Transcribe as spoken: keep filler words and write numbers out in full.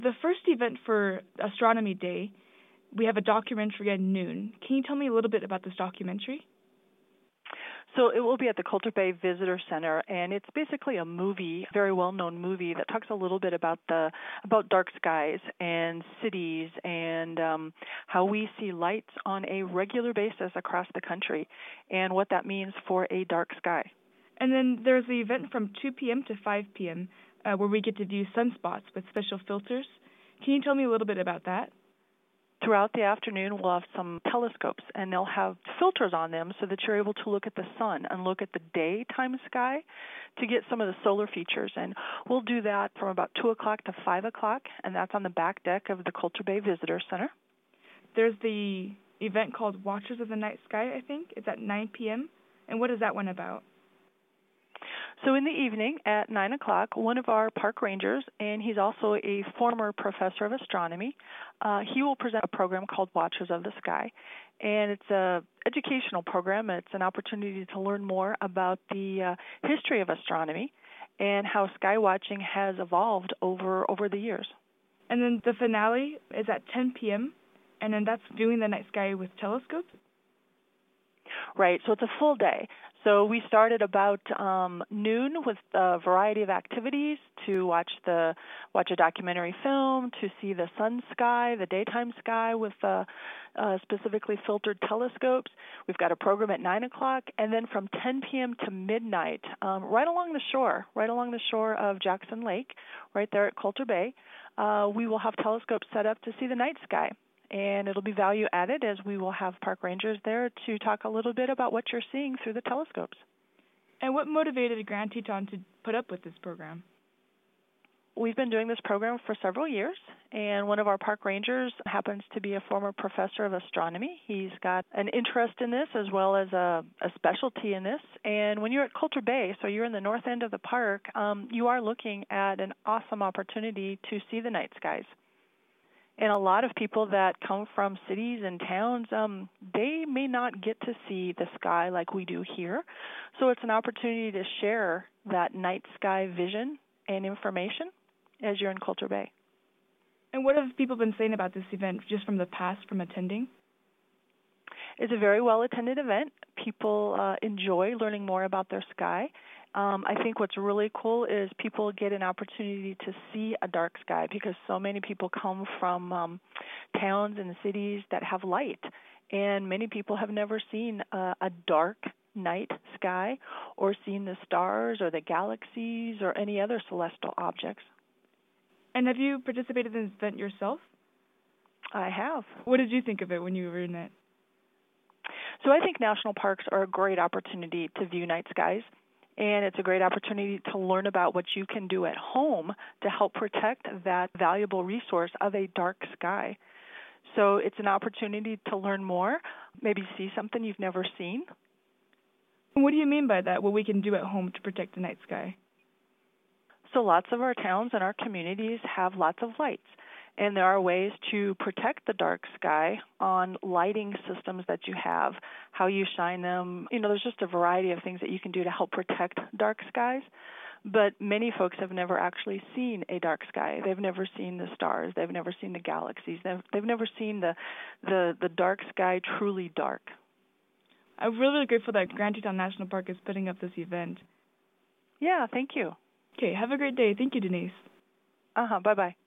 The first event for Astronomy Day, we have a documentary at noon. Can you tell me a little bit about this documentary? So it will be at the Coulter Bay Visitor Center, and it's basically a movie, a very well-known movie that talks a little bit about the about dark skies and cities and um, how we see lights on a regular basis across the country and what that means for a dark sky. And then there's the event from two p.m. to five p.m. Uh, where we get to view sunspots with special filters. Can you tell me a little bit about that? Throughout the afternoon, we'll have some telescopes, and they'll have filters on them so that you're able to look at the sun and look at the daytime sky to get some of the solar features. And we'll do that from about two o'clock to five o'clock, and that's on the back deck of the Coulter Bay Visitor Center. There's the event called Watchers of the Night Sky, I think. It's at nine p.m. And what is that one about? So in the evening at nine o'clock, one of our park rangers, and he's also a former professor of astronomy, uh, he will present a program called Watchers of the Sky. And it's an educational program. It's an opportunity to learn more about the uh, history of astronomy and how sky watching has evolved over, over the years. And then the finale is at ten p.m., and then that's viewing the night sky with telescopes? Right, so it's a full day. So we started about um, noon with a variety of activities to watch the watch a documentary film, to see the sun sky, the daytime sky with uh, uh, specifically filtered telescopes. We've got a program at nine o'clock, and then from ten p.m. to midnight, um, right along the shore, right along the shore of Jackson Lake, right there at Coulter Bay, uh, we will have telescopes set up to see the night sky. And it'll be value added as we will have park rangers there to talk a little bit about what you're seeing through the telescopes. And what motivated Grand Teton to put up with this program? We've been doing this program for several years, and one of our park rangers happens to be a former professor of astronomy. He's got an interest in this as well as a, a specialty in this. And when you're at Coulter Bay, so you're in the north end of the park, um, you are looking at an awesome opportunity to see the night skies. And a lot of people that come from cities and towns, um, they may not get to see the sky like we do here. So it's an opportunity to share that night sky vision and information as you're in Coulter Bay. And what have people been saying about this event just from the past, from attending? It's a very well-attended event. People uh, enjoy learning more about their sky. Um, I think what's really cool is people get an opportunity to see a dark sky because so many people come from um, towns and cities that have light, and many people have never seen uh, a dark night sky or seen the stars or the galaxies or any other celestial objects. And have you participated in this event yourself? I have. What did you think of it when you were in it? So I think national parks are a great opportunity to view night skies. And it's a great opportunity to learn about what you can do at home to help protect that valuable resource of a dark sky. So it's an opportunity to learn more, maybe see something you've never seen. What do you mean by that, what we can do at home to protect the night sky? So lots of our towns and our communities have lots of lights. And there are ways to protect the dark sky on lighting systems that you have, how you shine them. You know, there's just a variety of things that you can do to help protect dark skies. But many folks have never actually seen a dark sky. They've never seen the stars. They've never seen the galaxies. They've, they've never seen the, the, the dark sky truly dark. I'm really, really grateful that Grand Teton National Park is putting up this event. Yeah, thank you. Okay, have a great day. Thank you, Denise. Uh-huh, bye-bye.